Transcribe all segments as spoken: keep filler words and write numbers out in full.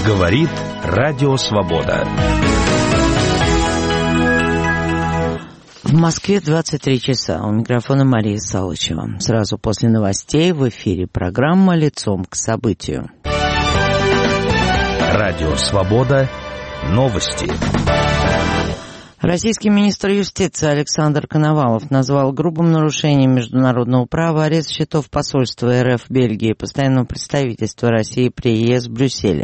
Говорит Радио Свобода. В Москве двадцать три часа. У микрофона Мария Салычева. Сразу после новостей в эфире программа «Лицом к событию». Радио Свобода. Новости. Российский министр юстиции Александр Коновалов назвал грубым нарушением международного права арест счетов посольства РФ в Бельгии и постоянного представительства России при ЕС в Брюсселе.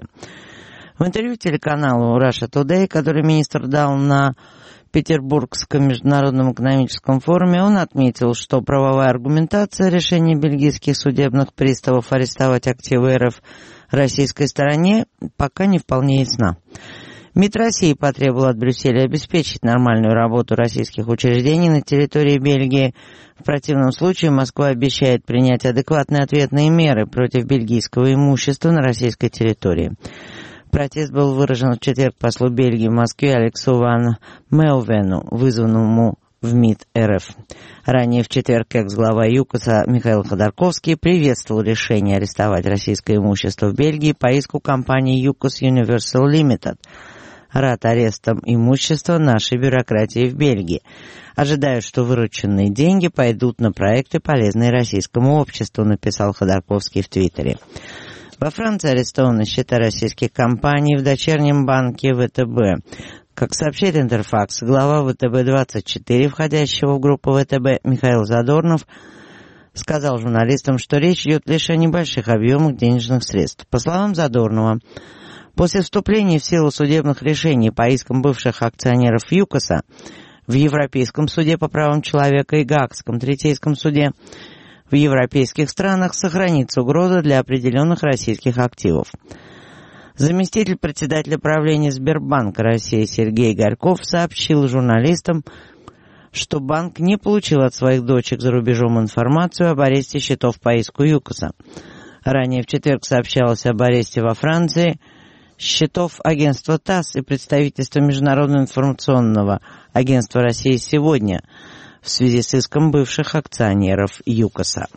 В интервью телеканалу Russia Today, который министр дал на Петербургском международном экономическом форуме, он отметил, что правовая аргументация решения бельгийских судебных приставов арестовать активы РФ российской стороне пока не вполне ясна. МИД России потребовал от Брюсселя обеспечить нормальную работу российских учреждений на территории Бельгии. В противном случае Москва обещает принять адекватные ответные меры против бельгийского имущества на российской территории. Протест был выражен в четверг послу Бельгии в Москве Алексу ван Мелвену, вызванному в МИД РФ. Ранее в четверг экс-глава ЮКОСа Михаил Ходорковский приветствовал решение арестовать российское имущество в Бельгии по иску компании ЮКОС Universal Limited. Рад арестам имущества нашей бюрократии в Бельгии. Ожидаю, что вырученные деньги пойдут на проекты, полезные российскому обществу, написал Ходорковский в Твиттере. Во Франции арестованы счета российских компаний в дочернем банке ВТБ. Как сообщает Интерфакс, глава ВТБ двадцать четыре, входящего в группу ВТБ, Михаил Задорнов, сказал журналистам, что речь идет лишь о небольших объемах денежных средств. По словам Задорнова, после вступления в силу судебных решений по искам бывших акционеров ЮКОСа в Европейском суде по правам человека и Гаагском третейском суде в европейских странах сохранится угроза для определенных российских активов. Заместитель председателя правления Сбербанка России Сергей Горьков сообщил журналистам, что банк не получил от своих дочек за рубежом информацию об аресте счетов по иску ЮКОСа. Ранее в четверг сообщалось об аресте во Франции счетов агентства ТАСС и представительства Международного информационного агентства России «Сегодня» в связи с иском бывших акционеров ЮКОСа.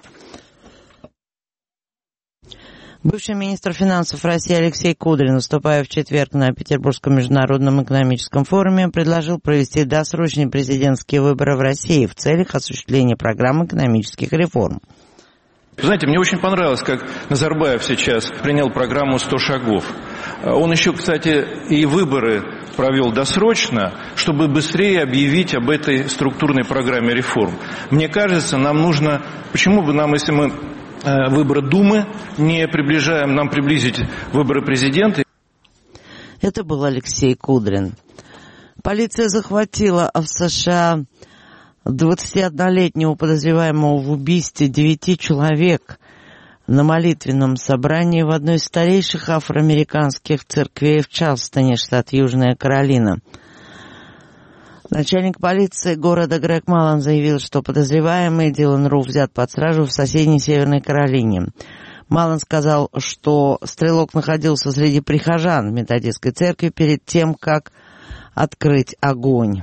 Бывший министр финансов России Алексей Кудрин, выступая в четверг на Петербургском международном экономическом форуме, предложил провести досрочные президентские выборы в России в целях осуществления программы экономических реформ. Знаете, мне очень понравилось, как Назарбаев сейчас принял программу «сто шагов». Он еще, кстати, и выборы провел досрочно, чтобы быстрее объявить об этой структурной программе реформ. Мне кажется, нам нужно... Почему бы нам, если мы выборы Думы не приближаем, нам приблизить выборы президента? Это был Алексей Кудрин. Полиция захватила в США двадцатиоднолетнего подозреваемого в убийстве девяти человек на молитвенном собрании в одной из старейших афроамериканских церквей в Чарльстоне, штат Южная Каролина. Начальник полиции города Грег Маллан заявил, что подозреваемый Дилан Руф взят под стражу в соседней Северной Каролине. Маллан сказал, что стрелок находился среди прихожан в методистской церкви перед тем, как открыть огонь.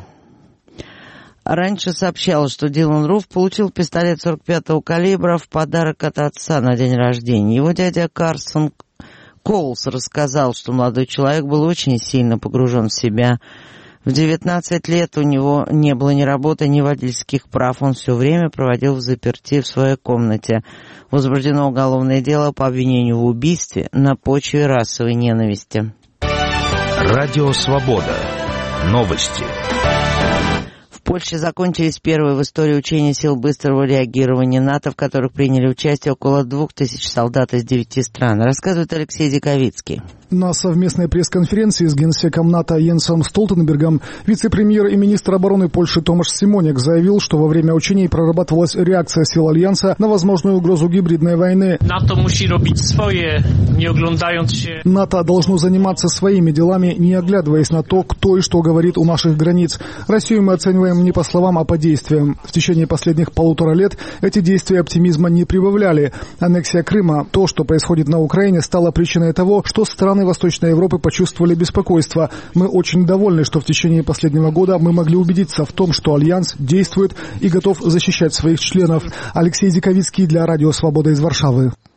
Раньше сообщалось, что Дилан Руф получил пистолет сорок пятого калибра в подарок от отца на день рождения. Его дядя Карсон Коулс рассказал, что молодой человек был очень сильно погружен в себя. В девятнадцать лет у него не было ни работы, ни водительских прав. Он все время проводил взаперти в своей комнате. Возбуждено уголовное дело по обвинению в убийстве на почве расовой ненависти. Радио Свобода. Новости. В Польше закончились первые в истории учения сил быстрого реагирования НАТО, в которых приняли участие около двух тысяч солдат из девяти стран. Рассказывает Алексей Диковицкий. На совместной пресс-конференции с генсеком НАТО Йенсом Столтенбергом вице-премьер и министр обороны Польши Томаш Симоняк заявил, что во время учений прорабатывалась реакция сил Альянса на возможную угрозу гибридной войны. НАТО musi robić swoje, nie oglądając się. НАТО должно заниматься своими делами, не оглядываясь на то, кто и что говорит у наших границ. Россию мы оцениваем не по словам, а по действиям. В течение последних полутора лет эти действия оптимизма не прибавляли. Аннексия Крыма, то, что происходит на Украине, стало причиной того, что страны Восточной Европы почувствовали беспокойство. Мы очень довольны, что в течение последнего года мы могли убедиться в том, что Альянс действует и готов защищать своих членов. Алексей Диковицкий для Радио Свобода из Варшавы.